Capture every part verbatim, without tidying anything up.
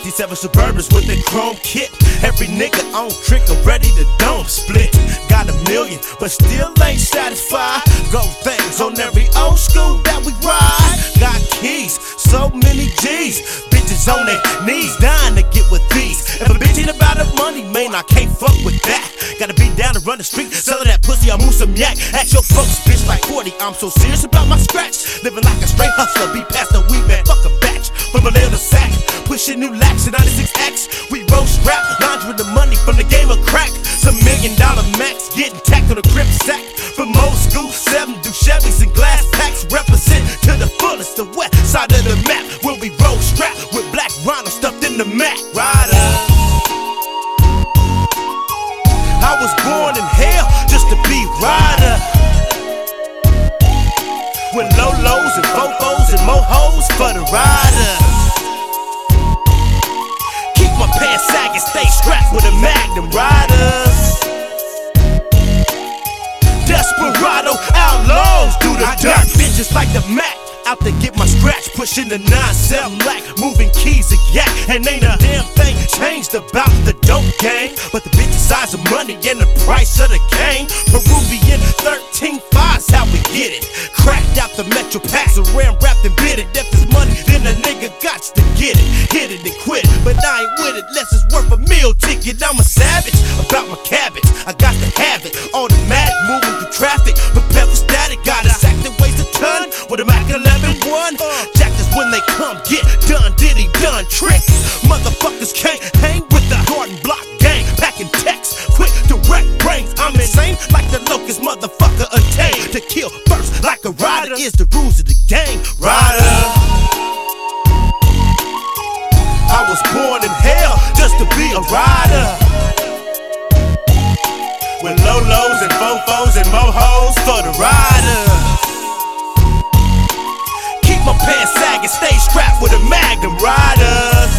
fifty-seven Suburbans with a chrome kit. Every nigga on trick, I'm ready to dome split. Got a million, but still ain't satisfied. Gold things on every old school that we ride. Got keys, so many G's. Bitches on their knees, dying to get with these. If a bitch ain't about the money, man, I can't fuck with that. Gotta be down to run the street, sellin' that pussy, I move some yak. Ask your folks, bitch, like forty, I'm so serious about my scratch. Living like a straight hustler, be past the weed man, fuck a batch. From a little sack, pushing new lax in ninety-six X. We roast rap, laundering the money from the game of crack. Some million dollar max, getting tacked on a grip sack. From old school, seven do Chevys and glass packs. Represent to the fullest, the west side of the map. When we roll strap with black rhino stuffed in the mat. Rider, I was born in hell just to be rider. With low lows and fofos and mohos for the rider. Keep my pants sagging, stay strapped with a Magnum riders. Desperado outlaws do the dirt. I got bitches like the Mac. Out to get my scratch, pushing the nine seven lack, moving keys a yak, and ain't a damn thing changed about the dope game. But the bitch size of money and the price of the game. Peruvian thirteen fives, how we get it. Cracked out the Metro packs, around wrapped and bit it. If it's money, then a nigga gots to get it. Hit it and quit it, but I ain't with it unless it's worth a meal ticket. I'm a savage about my cabbage, I got to have it. Automatic moving through traffic, prepared for static. Got a sack that weighs a ton with a Mac eleven one. Jackers when they come, get done, diddy done tricks. Motherfuckers can't hang with the Garden Block gang. Packing texts, quick direct brains. I'm insane like the locust motherfucker attained. To kill first like a rider is the rules of the game. Rider, I was born in hell just to be a rider. With low lows and fofos and mohos for the rider. My pants sagging, stay strapped with a Magnum riders.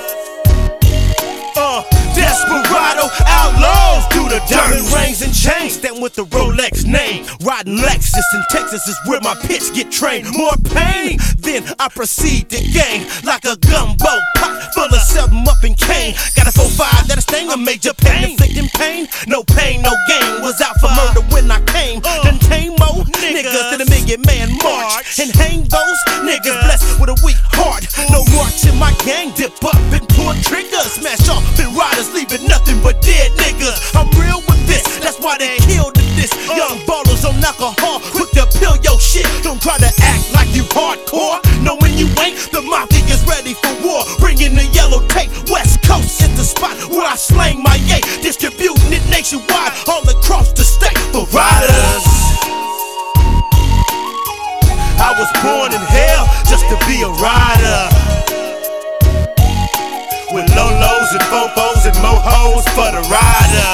Uh, Desperado outlaws do the dirt. Diamond rings and chains, stand with the Rolex name. Riding Lexus in Texas is where my pitch get trained. More pain, then I proceed to gain. Like a gumbo pot full of seven up and cane. Got a four five that'll sting a major pain. Inflicting pain, no pain, no gain. Was out for murder when I came. Done tame more niggas than a million man march. And hang those niggas blessed with a weak heart. No march in my gang, dip up and pull triggers. Smash off and riders, leaving nothing but dead niggas. I'm real with this, that's why they killed this. Young ballers on alcohol, quick to peel your shit. Don't try to act like you hardcore, knowing you ain't. The mafia is ready for war. Bringing the yellow tape, West Coast is the spot where I slang my yay. Distributing it nationwide, all across the state for riders. I was born in hell just to be a rider. With low lows and fofos and mohos for the rider.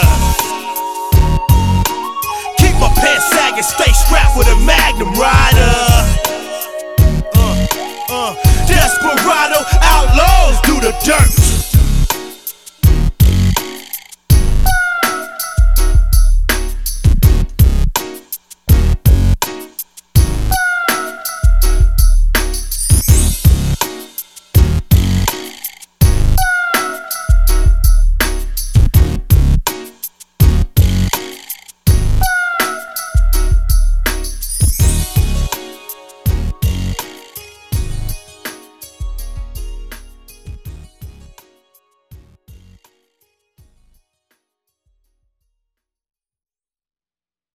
Keep my pants sagging, stay strapped with a Magnum rider. Uh, uh, Desperado outlaws do the dirt.